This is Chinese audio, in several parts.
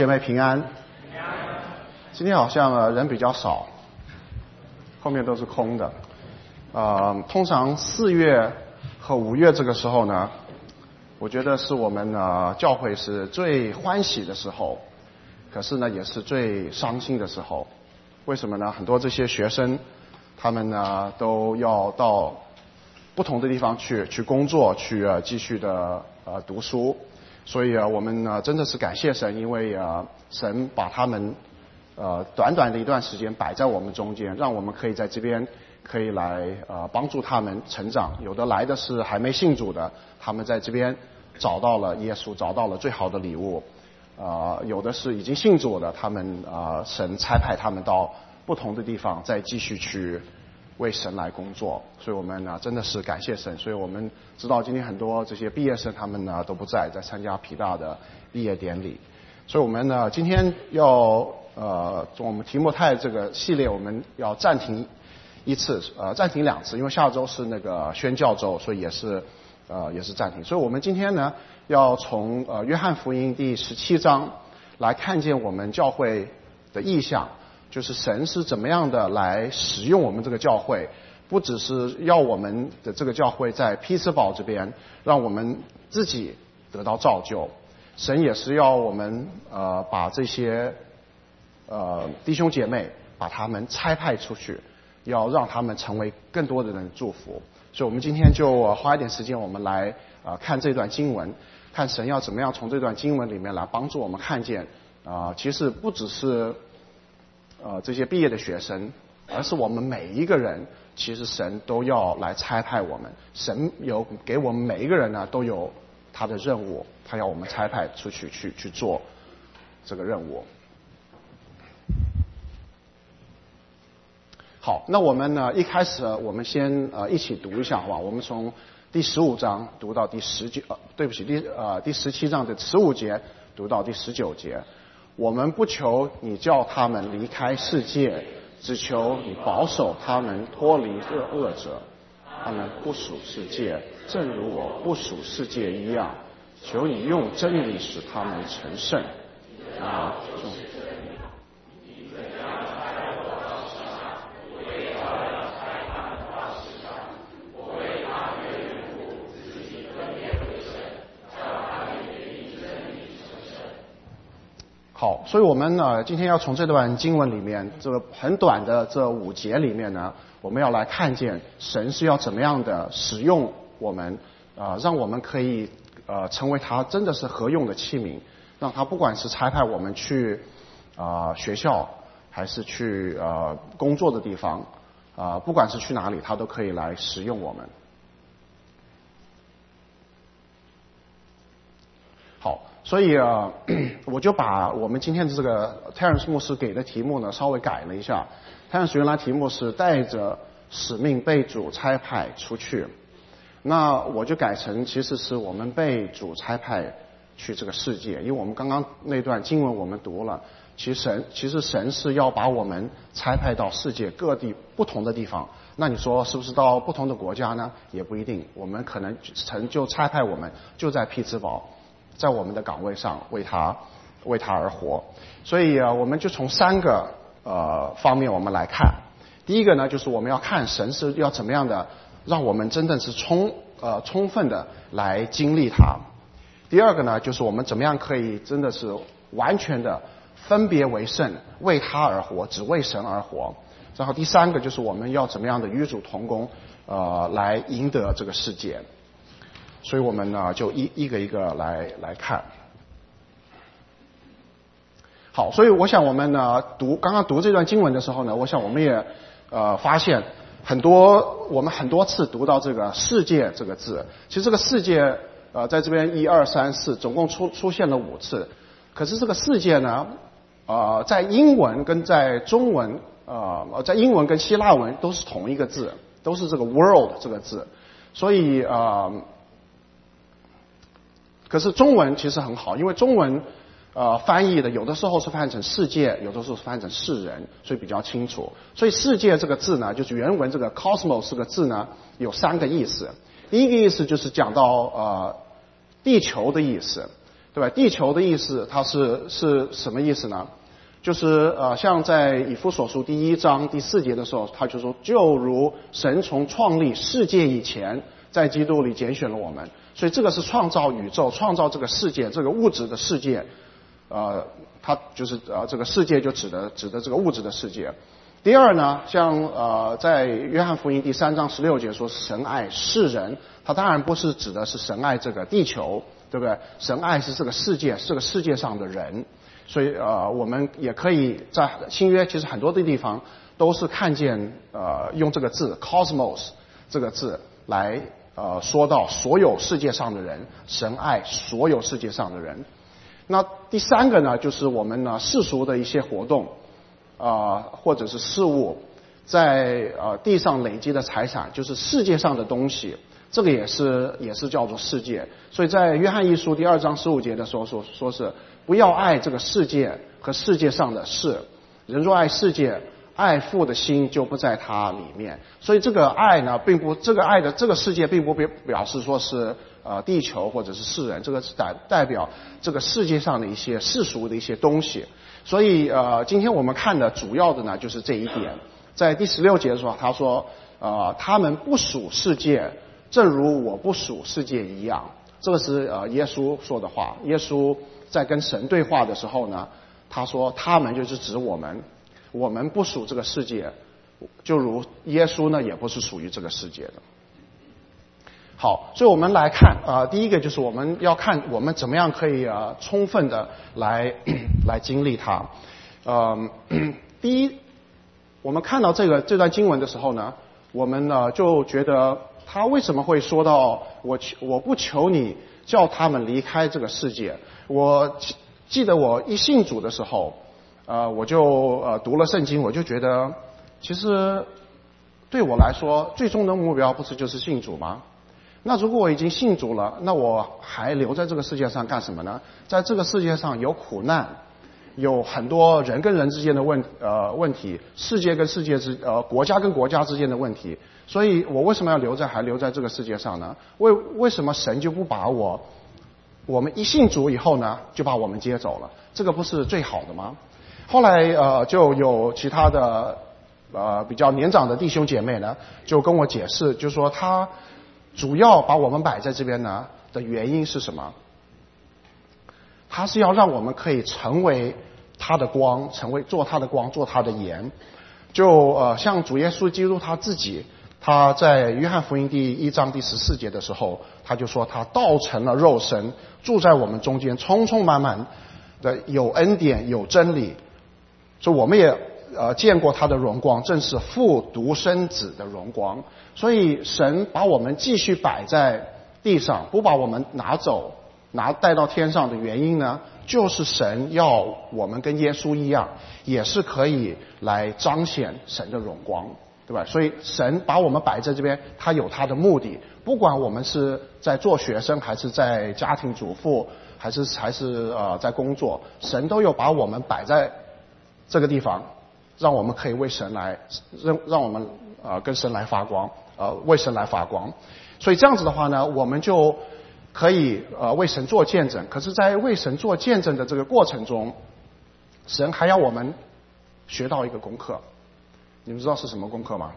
姐妹平安。今天好像人比较少，后面都是空的。通常4月和5月这个时候呢，我觉得是我们教会是最欢喜的时候，可是呢也是最伤心的时候。为什么呢？很多这些学生，他们呢都要到不同的地方去工作，去继续的读书。所以我们呢真的是感谢神，因为神把他们短短的一段时间摆在我们中间，让我们可以在这边可以来帮助他们成长。有的来的是还没信主的，他们在这边找到了耶稣，找到了最好的礼物。有的是已经信主的，他们神差派他们到不同的地方，再继续去为神来工作。所以我们真的是感谢神。所以我们知道今天很多这些毕业生他们都不在参加皮大的毕业典礼。所以我们今天要我们提摩太这个系列我们要暂停一次，暂停2次，因为下周是那个宣教周，所以也是暂停。所以我们今天呢要从约翰福音第17章来看见我们教会的意向，就是神是怎么样的来使用我们这个教会，不只是要我们的这个教会在匹兹堡这边让我们自己得到造就，神也是要我们把这些弟兄姐妹把他们差派出去，要让他们成为更多的人的祝福。所以我们今天就花一点时间，我们来看这段经文，看神要怎么样从这段经文里面来帮助我们看见其实不只是这些毕业的学生，而是我们每一个人，其实神都要来差派我们。神有给我们每一个人呢都有他的任务，他要我们差派出去去做这个任务。好，那我们呢一开始我们先一起读一下好吧？我们从第15章读到第17章的15节读到第19节。我们不求你叫他们离开世界，只求你保守他们脱离恶者。他们不属世界，正如我不属世界一样。求你用真理使他们成圣。好，所以我们呢今天要从这段经文里面，这个很短的这5节里面呢，我们要来看见神是要怎么样的使用我们，让我们可以成为他真的是合用的器皿，让他不管是差派我们去学校，还是去工作的地方，不管是去哪里，他都可以来使用我们。好，所以我就把我们今天的这个 Terence 牧师给的题目呢稍微改了一下。Terence 原来题目是带着使命被主差派出去，那我就改成其实是我们被主差派去这个世界。因为我们刚刚那段经文我们读了，其实神是要把我们差派到世界各地不同的地方。那你说是不是到不同的国家呢？也不一定，我们可能神就差派我们就在匹兹堡，在我们的岗位上为他而活。所以我们就从3个方面我们来看。第一个呢，就是我们要看神是要怎么样的让我们真正是充分的来经历他。第二个呢，就是我们怎么样可以真的是完全的分别为圣，为他而活，只为神而活。然后第3个就是我们要怎么样的与主同工来赢得这个世界。所以我们呢就一个一个来看。好，所以我想我们呢刚刚读这段经文的时候呢，我想我们也发现我们很多次读到这个世界这个字。其实这个世界在这边1、2、3、4总共出现了5次。可是这个世界呢在英文跟在中文在英文跟希腊文都是同一个字，都是这个 world 这个字。所以可是中文其实很好，因为中文翻译的有的时候是翻译成世界，有的时候是翻译成世人，所以比较清楚。所以世界这个字呢，就是原文这个 cosmos 这个字呢，有3个意思。第一个意思就是讲到地球的意思， 对吧？地球的意思它是什么意思呢？就是像在以弗所书第1章第4节的时候，他就说，就如神从创立世界以前，在基督里拣选了我们，所以这个是创造宇宙、创造这个世界、这个物质的世界，它就是这个世界就指的这个物质的世界。第二呢，像在约翰福音第3章16节说神爱世人，它当然不是指的是神爱这个地球，对不对？神爱是这个世界，是这个世界上的人。所以我们也可以在新约其实很多的地方都是看见用这个字 cosmos 这个字来说到所有世界上的人，神爱所有世界上的人。那第三个呢，就是我们呢世俗的一些活动或者是事物，在地上累积的财产，就是世界上的东西，这个也是叫做世界。所以在约翰一书第2章15节的时候说是不要爱这个世界和世界上的事，人若爱世界，爱父的心就不在它里面。所以这个爱呢，这个爱的这个世界并不表示说是地球或者是世人，这个是代表这个世界上的一些世俗的一些东西。所以今天我们看的主要的呢就是这一点。在第16节的时候，他说他们不属世界，正如我不属世界一样。这个是耶稣说的话。耶稣在跟神对话的时候呢，他说他们就是指我们不属这个世界，就如耶稣呢也不是属于这个世界的。好，所以我们来看第一个就是我们要看我们怎么样可以充分的来经历它。第一，我们看到这段经文的时候呢，我们呢就觉得他为什么会说到我不求你叫他们离开这个世界。我记得我一信主的时候我就读了圣经，我就觉得其实对我来说最终的目标不是就是信主吗？那如果我已经信主了，那我还留在这个世界上干什么呢？在这个世界上有苦难，有很多人跟人之间的问题，世界跟世界国家跟国家之间的问题，所以我为什么要还留在这个世界上呢？为什么神就不把我们一信主以后呢，就把我们接走了？这个不是最好的吗？后来就有其他的比较年长的弟兄姐妹呢，就跟我解释，就说他主要把我们摆在这边呢的原因是什么？他是要让我们可以成为他的光，做他的光，做他的盐。就像主耶稣基督他自己，他在约翰福音第1章第14节的时候，他就说他道成了肉身，住在我们中间，充充满满的有恩典有真理。所以我们也见过他的荣光，正是父独生子的荣光。所以神把我们继续摆在地上，不把我们拿走带到天上的原因呢，就是神要我们跟耶稣一样，也是可以来彰显神的荣光，对吧？所以神把我们摆在这边，他有他的目的。不管我们是在做学生，还是在家庭主妇，还是在工作，神都有把我们摆在这个地方，让我们可以为神来让我们跟神来发光，为神来发光。所以这样子的话呢，我们就可以为神做见证。可是在为神做见证的这个过程中，神还要我们学到一个功课。你们知道是什么功课吗？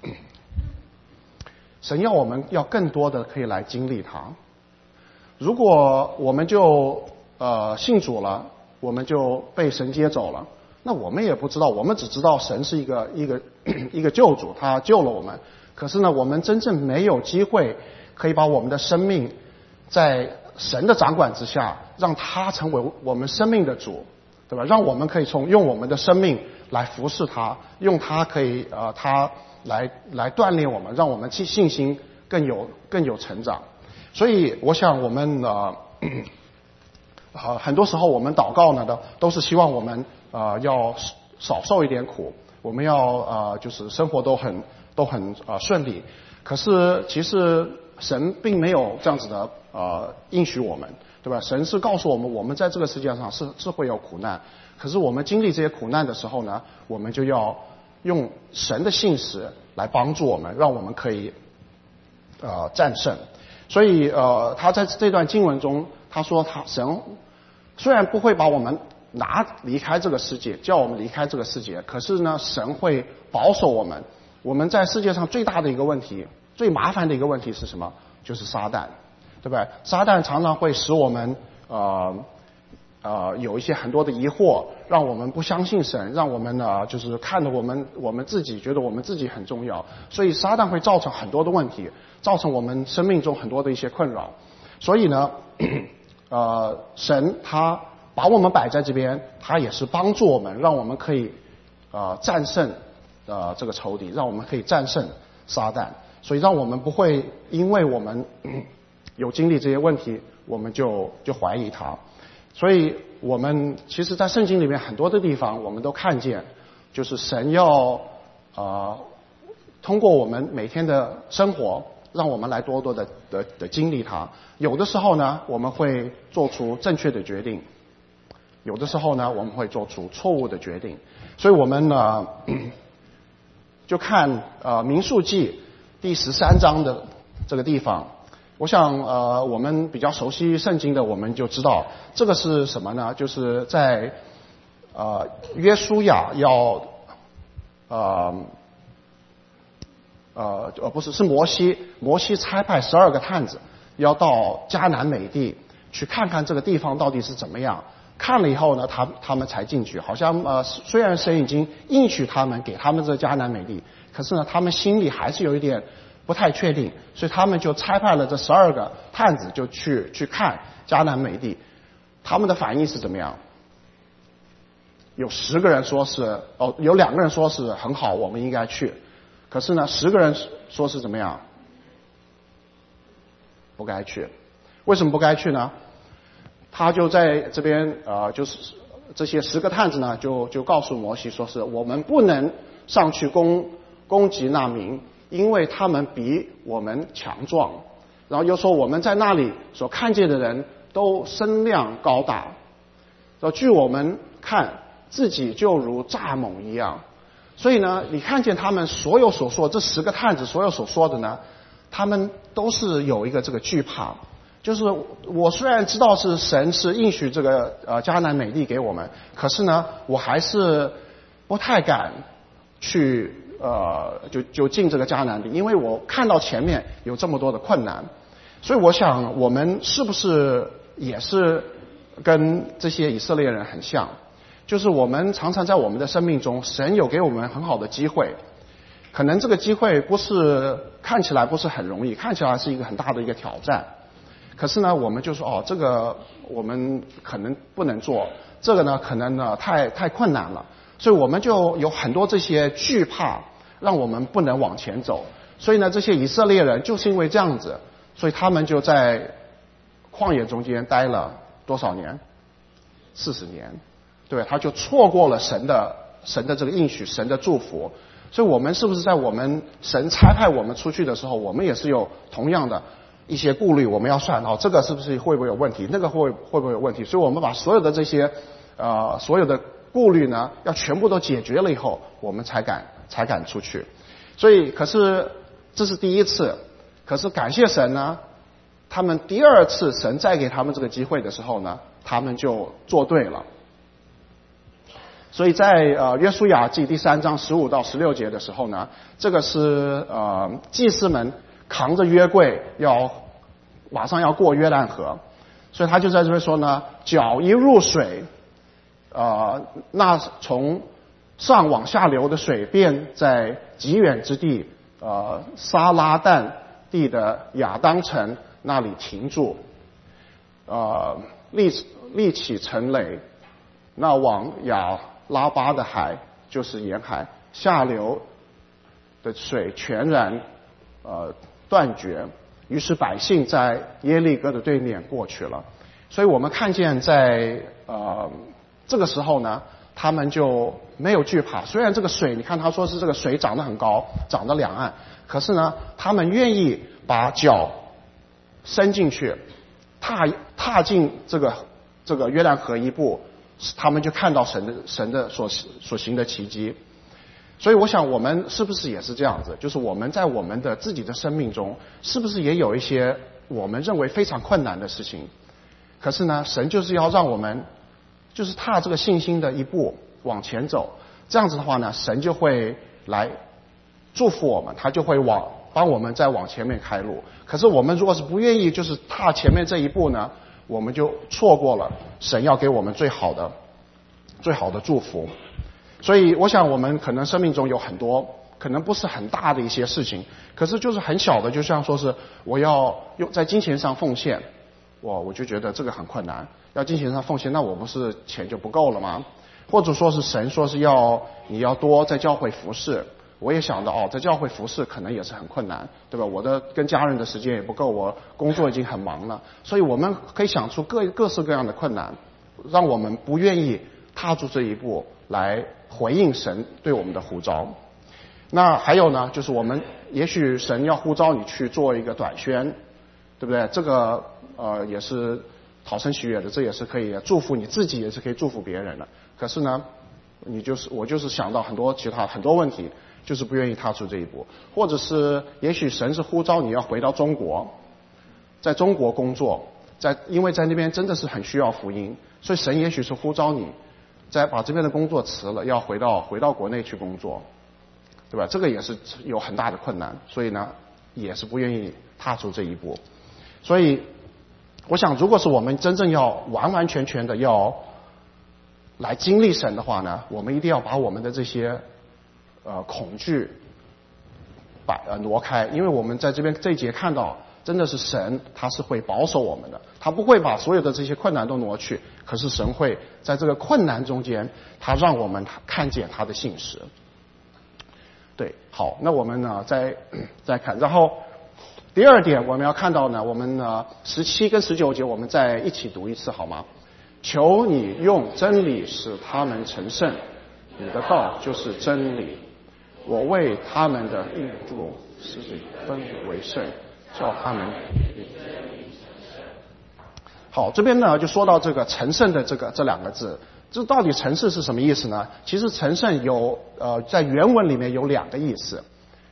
神要我们要更多的可以来经历他。如果我们就信主了，我们就被神接走了，那我们也不知道，我们只知道神是一个救主，他救了我们。可是呢，我们真正没有机会可以把我们的生命在神的掌管之下，让他成为我们生命的主，对吧？让我们可以用我们的生命来服侍他，用他可以他来锻炼我们，让我们信心更有成长。所以我想我们很多时候我们祷告呢都是希望我们要少受一点苦，我们要就是生活都很顺利。可是其实神并没有这样子的应许我们，对吧？神是告诉我们，我们在这个世界上是会有苦难，可是我们经历这些苦难的时候呢，我们就要用神的信实来帮助我们，让我们可以战胜。所以他在这段经文中，他说神虽然不会把我们离开这个世界，叫我们离开这个世界，可是呢，神会保守我们。我们在世界上最大的一个问题，最麻烦的一个问题是什么？就是撒旦，对不对？撒旦常常会使我们有一些很多的疑惑，让我们不相信神，让我们呢就是看着我们自己觉得我们自己很重要，所以撒旦会造成很多的问题，造成我们生命中很多的一些困扰。所以呢，神他把我们摆在这边，他也是帮助我们，让我们可以战胜这个仇敌，让我们可以战胜撒旦，所以让我们不会因为我们有经历这些问题，我们就怀疑他。所以我们其实在圣经里面很多的地方我们都看见，就是神要通过我们每天的生活，让我们来多多的经历它。有的时候呢，我们会做出正确的决定，有的时候呢，我们会做出错误的决定。所以我们呢就看民数记第13章的这个地方。我想我们比较熟悉圣经的，我们就知道这个是什么呢？就是在约书亚要不是，是摩西差派12个探子要到迦南美地去看看这个地方到底是怎么样。看了以后呢，他们才进去。好像虽然神已经应许他们给他们这迦南美地，可是呢，他们心里还是有一点不太确定，所以他们就差派了这12个探子就去看迦南美地。他们的反应是怎么样？有10个人说是有2个人说是很好，我们应该去。可是呢，10个人说是怎么样？不该去。为什么不该去呢？他就在这边就是这些10个探子呢，就告诉摩西说是我们不能上去攻击那民，因为他们比我们强壮。然后又说我们在那里所看见的人都身量高大，据我们看自己就如蚱蜢一样。所以呢，你看见他们所有所说，这10个探子所有所说的呢，他们都是有一个这个惧怕。就是我虽然知道是神是应许这个迦南美地给我们，可是呢，我还是不太敢去就进这个迦南地，因为我看到前面有这么多的困难。所以我想我们是不是也是跟这些以色列人很像？就是我们常常在我们的生命中，神有给我们很好的机会，可能这个机会看起来不是很容易，看起来是一个很大的一个挑战。可是呢，我们就说这个我们可能不能做，这个呢可能呢太困难了，所以我们就有很多这些惧怕，让我们不能往前走。所以呢，这些以色列人就是因为这样子，所以他们就在旷野中间待了多少年？40年，对，他就错过了神的这个应许，神的祝福。所以我们是不是在我们神差派我们出去的时候，我们也是有同样的一些顾虑，我们要算这个是不是会不会有问题，那个会不会有问题？所以我们把所有的这些所有的顾虑呢，要全部都解决了以后，我们才敢出去。所以可是这是第一次，可是感谢神呢，他们第2次神再给他们这个机会的时候呢，他们就做对了。所以在约书亚记第3章15到16节的时候呢，这个是祭司们扛着约柜马上要过约旦河，所以他就在这边说呢，脚一入水，那从上往下流的水便在极远之地撒拉旦地的亚当城那里停住，立起城垒，那往亚拉巴的海就是沿海下流的水全然断绝，于是百姓在耶利哥的对面过去了。所以我们看见在这个时候呢，他们就没有惧怕。虽然这个水，你看他说是这个水涨得很高，涨得两岸，可是呢，他们愿意把脚伸进去，踏进这个约旦河一步，他们就看到神的所行的奇迹。所以我想我们是不是也是这样子，就是我们在我们的自己的生命中，是不是也有一些我们认为非常困难的事情， 可是呢，神就是要让我们就是踏这个信心的一步往前走，这样子的话呢，神就会来祝福我们，他就会帮我们再往前面开路。可是我们如果是不愿意就是踏前面这一步呢，我们就错过了神要给我们最好的祝福。所以我想我们可能生命中有很多可能不是很大的一些事情，可是就是很小的，就像说是我要用在金钱上奉献，我就觉得这个很困难，要金钱上奉献，那我不是钱就不够了吗？或者说是神说是你要多在教会服侍，我也想到在教会服侍可能也是很困难，对吧？我的跟家人的时间也不够，我工作已经很忙了，所以我们可以想出各式各样的困难，让我们不愿意踏出这一步来回应神对我们的呼召。那还有呢，就是我们也许神要呼召你去做一个短宣，对不对？这个也是讨神喜悦的，这也是可以祝福你自己，也是可以祝福别人的。可是呢，我就是想到很多其他很多问题，就是不愿意踏出这一步。或者是也许神是呼召你要回到中国，在中国工作，因为在那边真的是很需要福音，所以神也许是呼召你把这边的工作辞了，要回到国内去工作，对吧？这个也是有很大的困难，所以呢也是不愿意踏出这一步。所以我想，如果是我们真正要完完全全的要来经历神的话呢，我们一定要把我们的这些恐惧挪开，因为我们在这一节看到，真的是神他是会保守我们的，他不会把所有的这些困难都挪去，可是神会在这个困难中间，他让我们看见他的信实。对，好，那我们呢再看，然后第二点我们要看到呢，我们17跟19节我们再一起读一次好吗？求你用真理使他们成圣，你的道就是真理。我为他们的运作使你分为圣，叫他们好。这边呢就说到这个成圣的这两个字，这到底成圣是什么意思呢？其实成圣在原文里面有两个意思。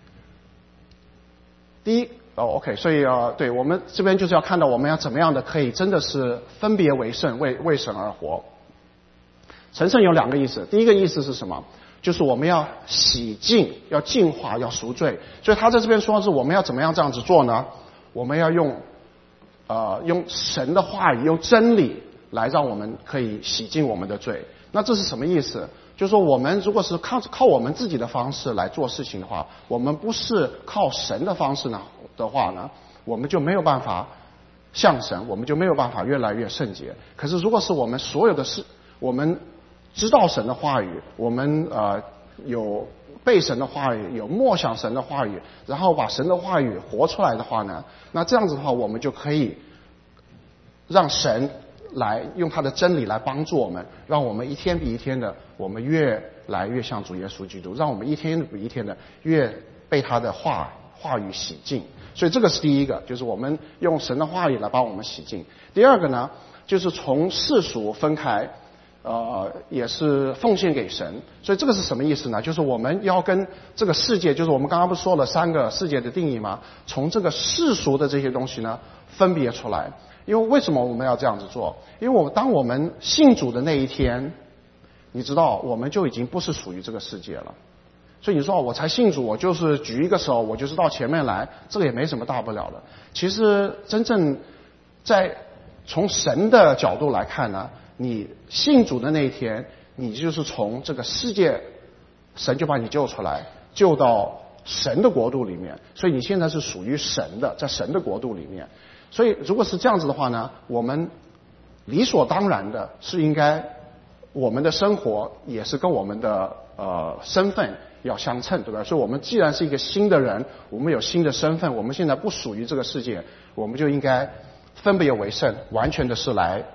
第一OK， 所以对，我们这边就是要看到我们要怎么样的可以真的是分别为圣，为神而活。成圣有两个意思，第一个意思是什么？就是我们要洗净，要净化，要赎罪。所以他在这边说是我们要怎么样这样子做呢？我们要用神的话语，用真理来让我们可以洗净我们的罪。那这是什么意思？就是说我们如果是靠我们自己的方式来做事情的话，我们不是靠神的方式的话呢，我们就没有办法像神，我们就没有办法越来越圣洁。可是如果是我们所有的事，我们知道神的话语，我们有背神的话语，有默想神的话语，然后把神的话语活出来的话呢，那这样子的话，我们就可以让神来用他的真理来帮助我们，让我们一天比一天的，我们越来越像主耶稣基督，让我们一天比一天的越被他的话语洗净。所以这个是第一个，就是我们用神的话语来帮我们洗净。第二个呢，就是从世俗分开，也是奉献给神。所以这个是什么意思呢？就是我们要跟这个世界，就是我们刚刚不是说了3个世界的定义吗？从这个世俗的这些东西呢分别出来。因为为什么我们要这样子做？因为当我们信主的那一天，你知道我们就已经不是属于这个世界了。所以你说我才信主，我就是举一个手，我就是到前面来，这个也没什么大不了的。其实真正从神的角度来看呢，你信主的那一天，你就是从这个世界，神就把你救出来，救到神的国度里面。所以你现在是属于神的，在神的国度里面。所以如果是这样子的话呢，我们理所当然的是应该我们的生活也是跟我们的身份要相称，对吧？所以我们既然是一个新的人，我们有新的身份，我们现在不属于这个世界，我们就应该分别为圣，完全的是来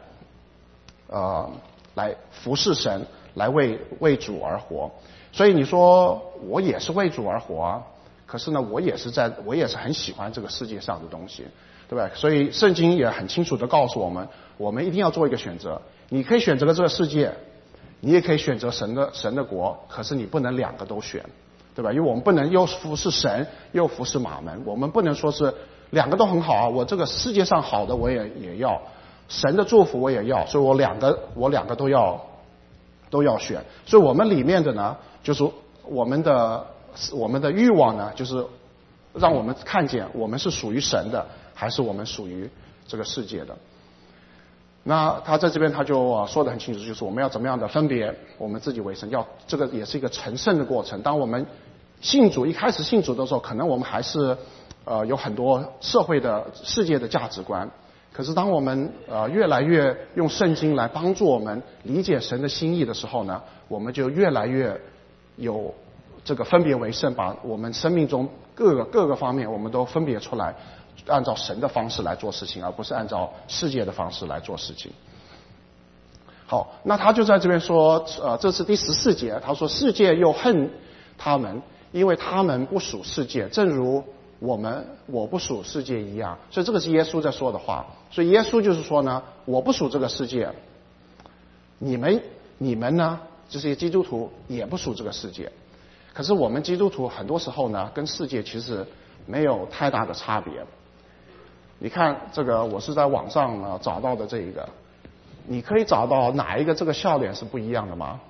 服侍神，来为主而活。所以你说我也是为主而活啊，可是呢我也是很喜欢这个世界上的东西，对吧？所以圣经也很清楚的告诉我们，我们一定要做一个选择。你可以选择了这个世界，你也可以选择神的国，可是你不能两个都选，对吧？因为我们不能又服侍神又服侍马门，我们不能说是两个都很好啊，我这个世界上好的我也要， 神的祝福我也要，所以我两个都要选。所以我们里面的呢，就是我们的欲望呢，就是让我们看见我们是属于神的，还是我们属于这个世界的。那他在这边他就说得很清楚，就是我们要怎么样的分别我们自己为神，这个也是一个成圣的过程。当我们一开始信主的时候，可能我们还是有很多世界的价值观。可是当我们越来越用圣经来帮助我们理解神的心意的时候呢，我们就越来越有这个分别为圣，把我们生命中各个方面我们都分别出来，按照神的方式来做事情，而不是按照世界的方式来做事情。好，那他就在这边说，这是第14节，他说世界又恨他们，因为他们不属世界，正如我不属世界一样。所以这个是耶稣在说的话。所以耶稣就是说呢，我不属这个世界，你们呢，这些基督徒也不属这个世界。可是我们基督徒很多时候呢，跟世界其实没有太大的差别。你看这个，我是在网上找到的这一个，你可以找到哪一个这个笑脸是不一样的吗？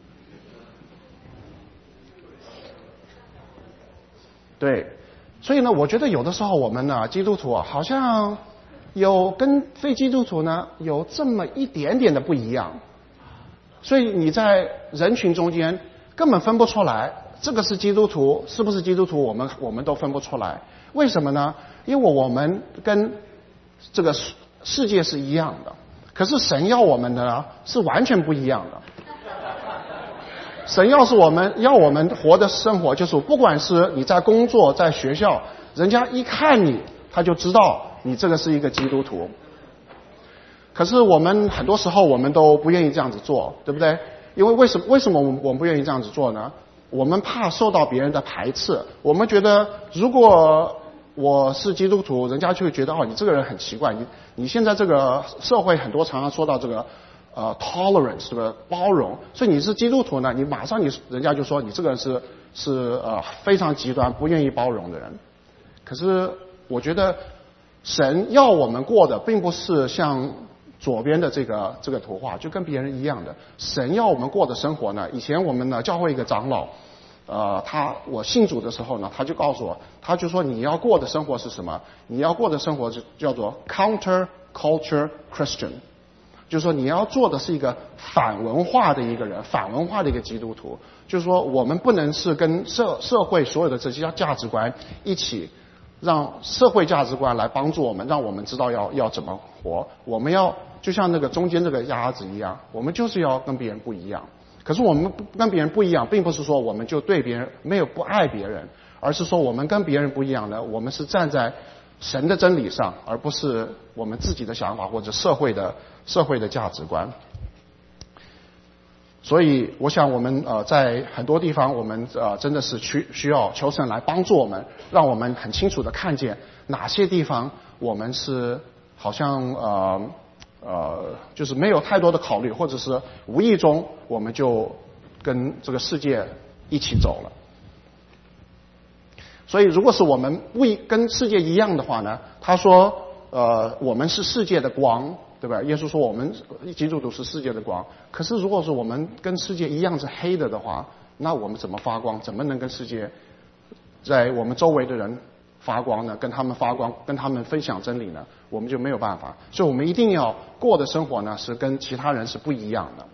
对，所以呢，我觉得有的时候我们呢，基督徒好像有跟非基督徒呢有这么一点点的不一样，所以你在人群中间根本分不出来，这个是基督徒，是不是基督徒，我们都分不出来。为什么呢？因为我们跟这个世界是一样的，可是神要我们的呢是完全不一样的。神要我们活的生活，就是不管是你在工作在学校，人家一看你他就知道你这个是一个基督徒。可是我们很多时候我们都不愿意这样子做，对不对？因为为什么我们不愿意这样子做呢？我们怕受到别人的排斥，我们觉得如果我是基督徒，人家就会觉得你这个人很奇怪，你现在这个社会很多常常说到这个tolerance 这个包容，所以你是基督徒呢，你马上人家就说你这个人是非常极端不愿意包容的人。可是我觉得神要我们过的并不是像左边的这个图画，就跟别人一样的。神要我们过的生活呢，以前我们呢教会一个长老，我信主的时候呢，他就告诉我，他就说你要过的生活是什么？你要过的生活就叫做 counter culture Christian， 就是说你要做的是一个反文化的一个人，反文化的一个基督徒。就是说我们不能是跟社会所有的这些价值观一起，让社会价值观来帮助我们，让我们知道要怎么活。我们要就像那个中间这个鸭子一样，我们就是要跟别人不一样。可是我们跟别人不一样，并不是说我们就对别人没有不爱别人，而是说我们跟别人不一样呢，我们是站在神的真理上，而不是我们自己的想法或者社会的价值观。所以我想我们在很多地方我们真的是需要求神来帮助我们，让我们很清楚的看见哪些地方我们是好像就是没有太多的考虑，或者是无意中我们就跟这个世界一起走了。所以如果是我们跟世界一样的话呢，他说我们是世界的光，对吧？耶稣说我们基督徒是世界的光。可是如果是我们跟世界一样是黑的话，那我们怎么发光？怎么能跟世界在我们周围的人发光呢？跟他们发光，跟他们分享真理呢？我们就没有办法。所以我们一定要过的生活呢，是跟其他人是不一样的。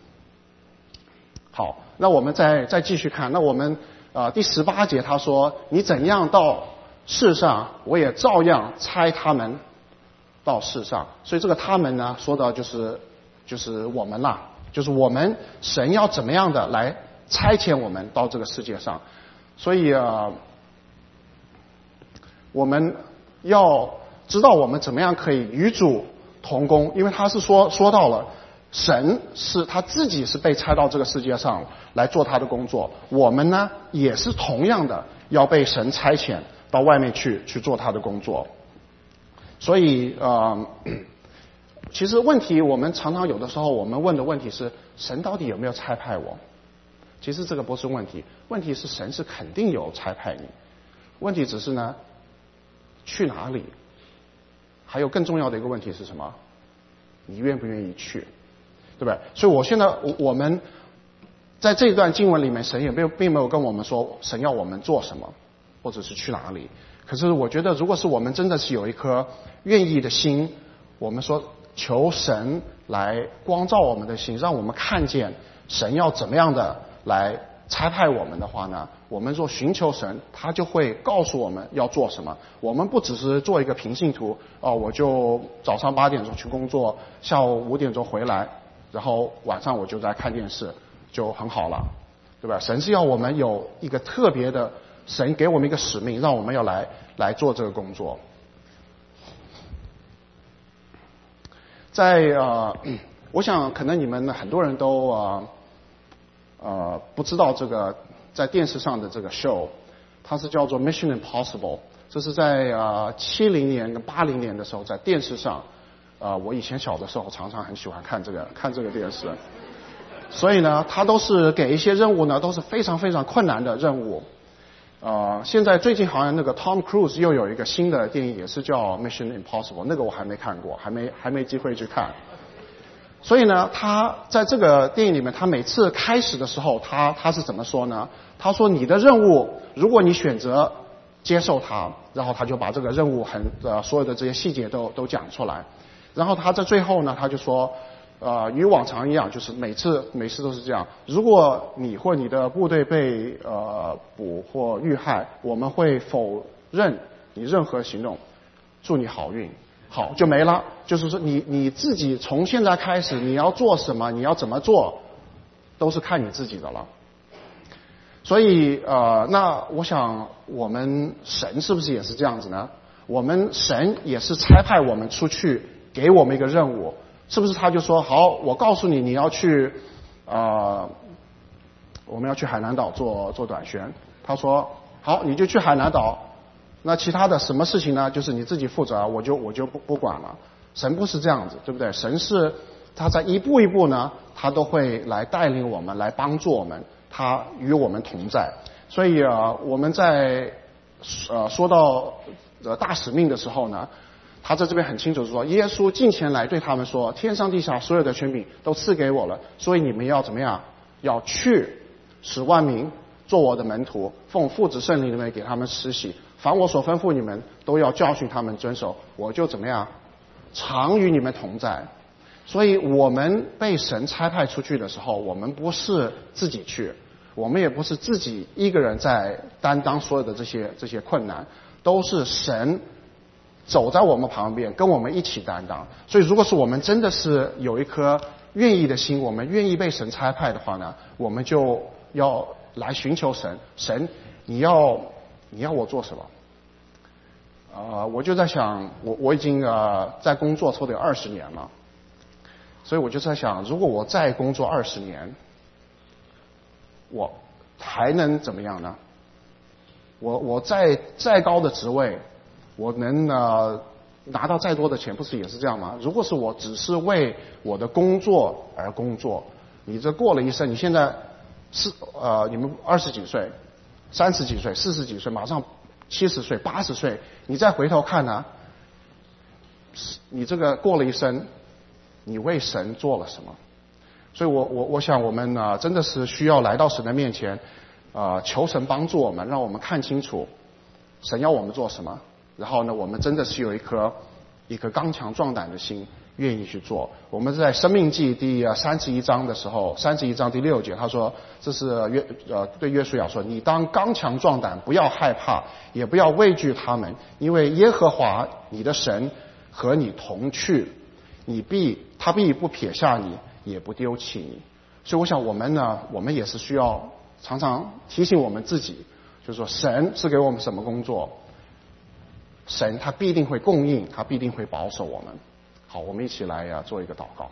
好，那我们再继续看。那我们第18节他说，你怎样到世上，我也照样差他们到世上。所以这个他们呢，说到就是我们啦，就是我们神要怎么样的来差遣我们到这个世界上。所以我们要知道我们怎么样可以与主同工，因为他是说到了神是他自己是被差到这个世界上来做他的工作，我们呢也是同样的要被神差遣到外面去做他的工作。所以其实问题我们常常有的时候我们问的问题是，神到底有没有差派我？其实这个不是问题，问题是神是肯定有差派你，问题只是呢去哪里。还有更重要的一个问题是什么？ 你愿不愿意去？对不对？所以我现在我们在这段经文里面，神也并没有跟我们说神要我们做什么，或者是去哪里。可是我觉得，如果是我们真的是有一颗愿意的心，我们说求神来光照我们的心，让我们看见神要怎么样的来差派我们的话呢，我们说寻求神，他就会告诉我们要做什么。我们不只是做一个平信徒，我就早上8点钟去工作，下午5点钟回来，然后晚上我就在看电视，就很好了，对吧？神是要我们有一个特别的，神给我们一个使命，让我们要来做这个工作。我想可能你们很多人都不知道这个在电视上的这个 show， 它是叫做 Mission Impossible， 这是在70年跟80年的时候在电视上，我以前小的时候常常很喜欢看这个电视，所以呢，它都是给一些任务呢都是非常非常困难的任务。现在最近好像那个 Tom Cruise 又有一个新的电影，也是叫 Mission Impossible， 那个我还没看过，还没机会去看。所以呢，他在这个电影里面，他每次开始的时候，他是怎么说呢？他说你的任务，如果你选择接受它，然后他就把这个任务所有的这些细节都讲出来。然后他在最后呢，他就说，与往常一样，就是每次都是这样。如果你或你的部队被捕或遇害，我们会否认你任何行动，祝你好运。好，就没了。就是说你自己从现在开始，你要做什么，你要怎么做，都是看你自己的了。所以那我想我们神是不是也是这样子呢？我们神也是差派我们出去，给我们一个任务，是不是他就说好，我告诉你，你要去我们要去海南岛做短宣。他说好，你就去海南岛。那其他的什么事情呢？就是你自己负责，我就不管了。神不是这样子，对不对？神是他在一步一步呢，他都会来带领我们，来帮助我们，他与我们同在。所以我们在说到大使命的时候呢，他在这边很清楚说，耶稣近前来对他们说，天上地下所有的权柄都赐给我了，所以你们要怎么样？要去使万民做我的门徒，奉父子圣灵的名给他们施洗，凡我所吩咐你们，都要教训他们遵守，我就怎么样，常与你们同在。所以我们被神差派出去的时候，我们不是自己去，我们也不是自己一个人在担当所有的这些困难，都是神走在我们旁边，跟我们一起担当。所以如果是我们真的是有一颗愿意的心，我们愿意被神差派的话呢，我们就要来寻求神。神，你要我做什么？我就在想，我已经在工作差不多有20年了，所以我就在想，如果我再工作20年，我还能怎么样呢？我再高的职位，我能拿到再多的钱，不是也是这样吗？如果是我只是为我的工作而工作，你这过了一生，你现在你们20几岁、30几岁、40几岁，马上70岁、80岁，你再回头看呢，你这个过了一生，你为神做了什么？所以我想我们真的是需要来到神的面前，求神帮助我们，让我们看清楚神要我们做什么。然后呢，我们真的是有一颗刚强壮胆的心，愿意去做。我们在申命记第31章的时候，31章第6节，他说，这是对约书亚说，你当刚强壮胆，不要害怕，也不要畏惧他们，因为耶和华你的神和你同去，他必不撇下你，也不丢弃你。所以我想我们呢，我们也是需要常常提醒我们自己，就是说神是给我们什么工作，神他必定会供应，他必定会保守我们。好，我们一起来做一个祷告。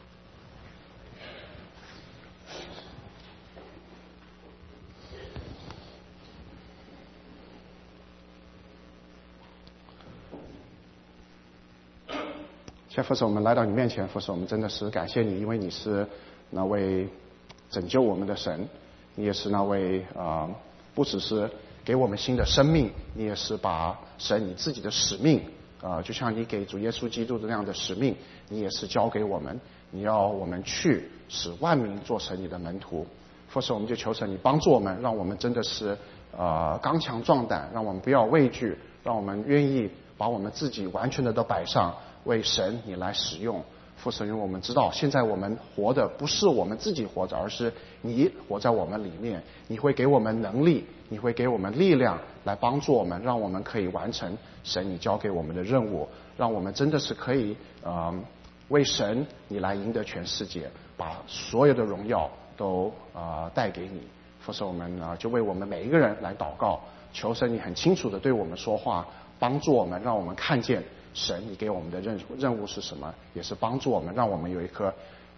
现在父神，我们来到你面前，父神，我们真的是感谢你，因为你是那位拯救我们的神，你也是那位不只是给我们新的生命，你也是把神你自己的使命就像你给主耶稣基督的那样的使命，你也是交给我们，你要我们去使万民做成你的门徒。父神，我们就求神你帮助我们，让我们真的是刚强壮胆，让我们不要畏惧，让我们愿意把我们自己完全的都摆上，为神你来使用。父神，因为我们知道现在我们活的不是我们自己活着，而是你活在我们里面，你会给我们能力，你会给我们力量来帮助我们，让我们可以完成神你交给我们的任务，让我们真的是可以为神你来赢得全世界，把所有的荣耀都带给你。父神，我们就为我们每一个人来祷告，求神你很清楚的对我们说话，帮助我们，让我们看见神你给我们的任务是什么，也是帮助我们，让我们有一颗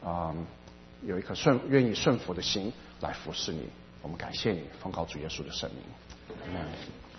愿意顺服的心来服侍你。我们感谢你，奉靠主耶稣的圣名。Amen。